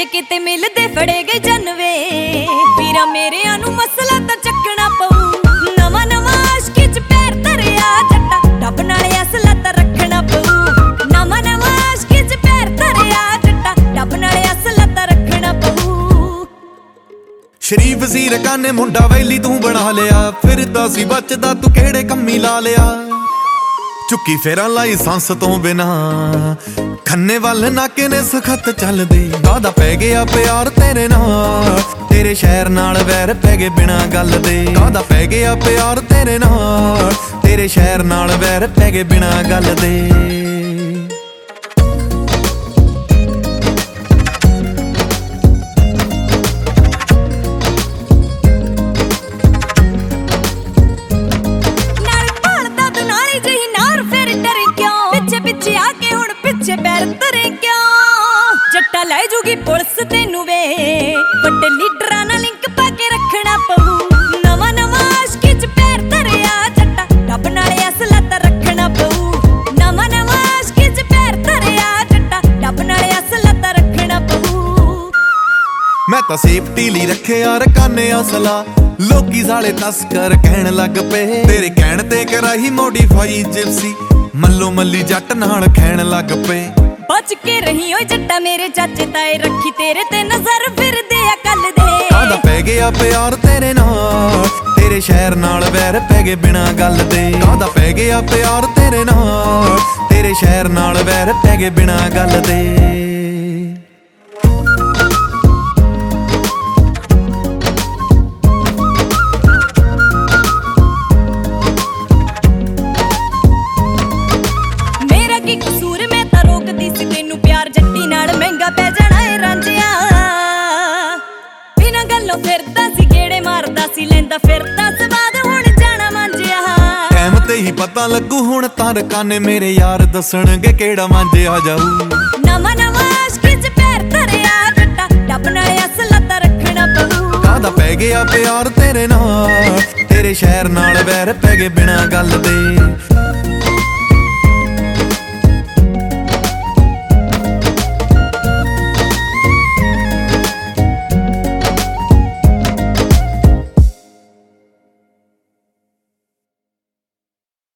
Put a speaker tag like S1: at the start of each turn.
S1: किते मिलदे फड़े गए जनवे वीरा मेरेआं नूं मसला तां चकना पऊ नवां नवां आशकी च पैर धरिया जट्टा डब नाल असला तां रखना पऊ नवां नवां आशकी च पैर धरिया जट्टा डब नाल असला तां रखना पऊ।
S2: शरीफ सी रकाने मुंडा वैली तू बना लिया फिरदा सी बचदा तू केड़े कम्मी ला लिया चुक्की फेरा लाइसेंस तो बिना खन्ने वाल नाके ने सखत चल दे दादा पै गया प्यार तेरे नाल तेरे शहर नाल वैर पै गए बिना गल दे दादा पै गया प्यार तेरे नाल तेरे शहर नाल वैर पै गए बिना गल दे।
S1: जट्टा लै जूगी पुलिस तेनू वे बड़े लीडरां नाल लिंक पा के रखना पऊ नवां नवां आशकी च पैर धरिया जट्टा डब नाल असला तां रखना पऊ नवां नवां आशकी च पैर धरिया जट्टा डब नाल असला तां रखना पऊ।
S2: मैं तां सेफ्टी ली रखे यार काने असला लोकी साले तस्कर कहण लग पे तेरे कहण ते कराही मोडिफाई जिप्सी मल्लो मल्ली जट नाल खैण लग पे
S1: बच के रही ओ जट्टा मेरे चाचे ताए रखी तेरे ते नजर फिर दे अकल दे
S2: दादा पै गया प्यार तेरे नाल तेरे शहर नाल वैर पै गए बिना गल दे दादा पै गया प्यार तेरे नाल तेरे शहर नाल वैर पै गए बिना गल दे।
S1: मेरा की कसूर मैं तां रोकदी सी तैनू प्यार जट्टी नाल महंगा पै जाना ए रांझिया बिना गल्लों फिरदा सी गेड़े मारदा सी लैंदा फिरदा सवाद हुण जाना मांजिया
S2: टाइम ते ही पता लगू हुण तार काने मेरे यार दसणगे केड़ा मांजिया जाऊ
S1: नवां नवां आशकी च पैर धरिया जट्टा डब नाल असला तां रखना पऊ
S2: दादा पै गया प्यार तेरे नाल तेरे शहर नाल वैर पै गए बिना गल दे